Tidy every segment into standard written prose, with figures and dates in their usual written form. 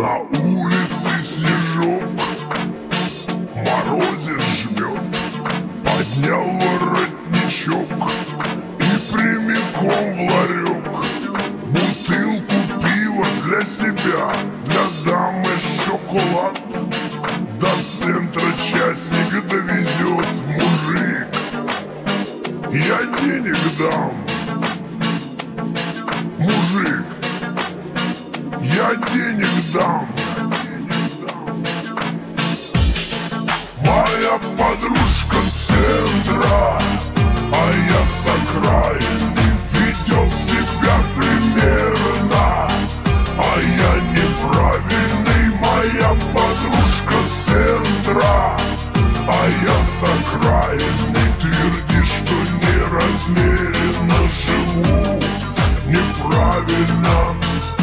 На улице снежок, морозец жмет. Поднял воротничок и прямиком в ларек. Бутылку пива для себя, для дамы шоколад. До центра частник довезет мужик. Я денег дам, мужик, я денег дам. Моя подружка с центра, а я с окраины, ведет себя примерно, а я неправильный. Моя подружка с центра, а я с окраины, твердит, что неразмеренно живу неправильно.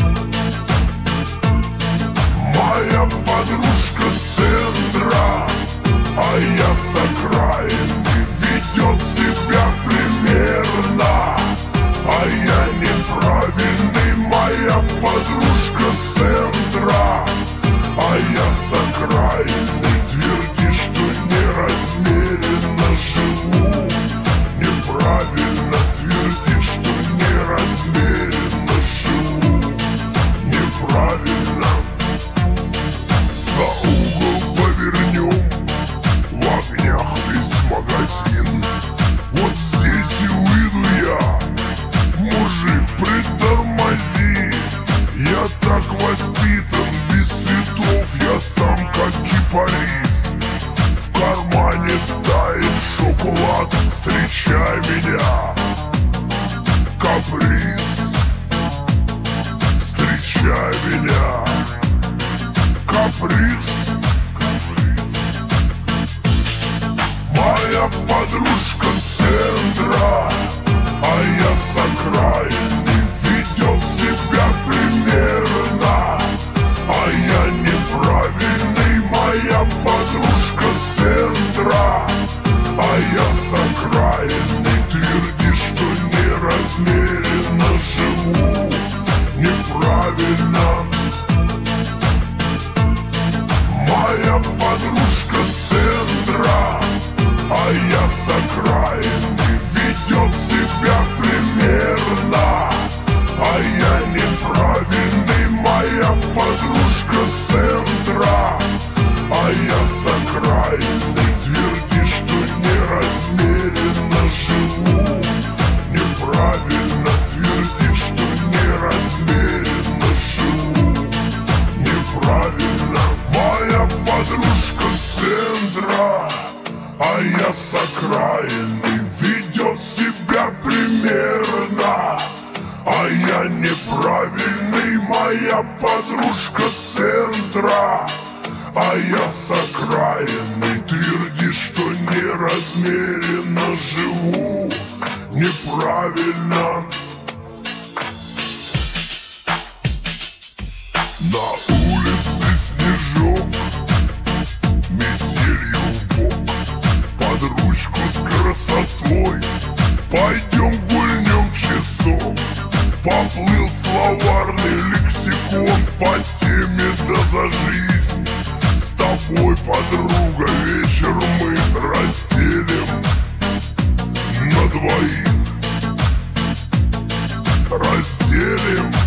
Моя подружка с центра, а я с окраины, ведет себя примерно, а я неправильный. Моя подружка с центра, а я с окраины, твердит, что неразмеренно живу неправильно. Твердит, что неразмеренно живу неправильно. За угол повернем, в огнях весь магазин. Вот здесь и выйду я, мужик, притормози. Я так воспитан, без цветов, я сам как кипарис. В кармане тает шоколад, встречай меня, каприз. Встречай меня, каприз. Моя подружка с центра, а я с окраины, ведет себя примерно, а я неправильный. Моя подружка с центра, а я с окраины, твердит, что неразмеренно живу неправильно. Моя подружка с центра, а я с окраины, ведет себя примерно, а я неправильный. Моя подружка с центра, а я с окраины, твердит, что неразмеренно живу неправильно. Твердит, что неразмеренно живу неправильно. Моя подружка с центра, а я с окраины, ведет себя примерно, а я неправильный. Моя подружка с центра, а я с окраины, твердит, что неразмеренно живу неправильно. На улице снежок, метелью в бок, под ручку с красотой пойдем гульнем часов. Поплыл словарный лексикон по теме «Да за жизнь». С тобой, подруга, вечер мы разделим на двоих. Разделим